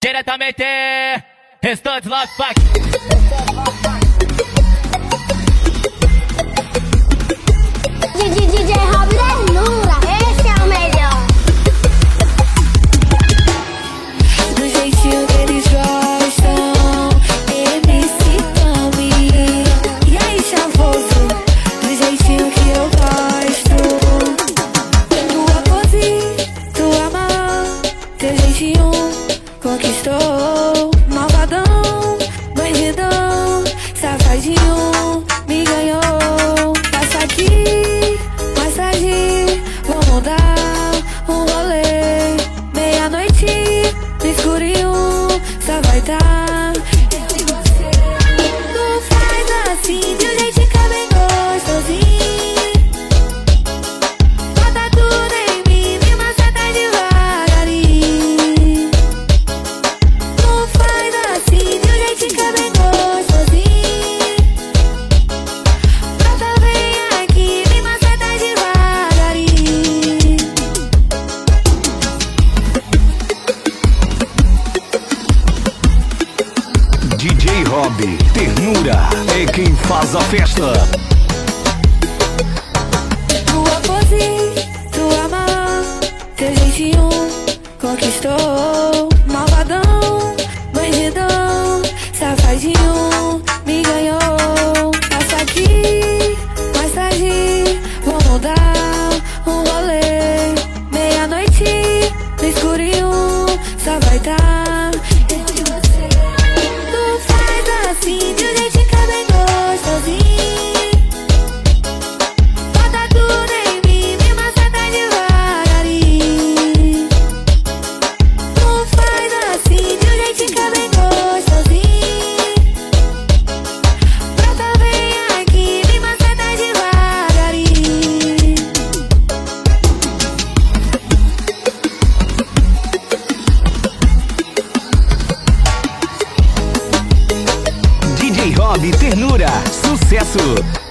diretamente Restantes Love Pack. DJ Rob Ternura, esse é o melhor. Do jeitinho que eles gostam, MC Tommy. E aí, chavoso, do jeitinho que eu gosto. Tua pose, tua mão, teu jeitinho conquistou. Malvadão, bandidão, safadinho, me ganhou. Passa aqui, mais tarde, vamos dar um rolê. Meia-noite, no escurinho, só vai dar eu e você. Tu faz assim, de um jeito que é bem gostosinho. Bota tudo em mim, me maceta devagarinho. Tu faz assim, de um jeito que é bem gostosinho. Bota, vem aqui, me maceta devagarinho. DJ Rob Ternura é quem faz a festa. Tua pose, tua mão, teu jeitinho conquistou. Malvadão, bandidão, safadinho, me ganhou. Passa aqui, mais tarde, vamos dar um rolê. Meia-noite, no escurinho, só vai dar eu e você. Tu faz assim, de um jeito que é bem gostosinho. Bota tudo em mim, me maceta devagarinho. Tu faz assim, de um jeito que é bem gostosinho. Brota, vem aqui, me maceta devagarinho. DJ Rob Ternura, sucesso!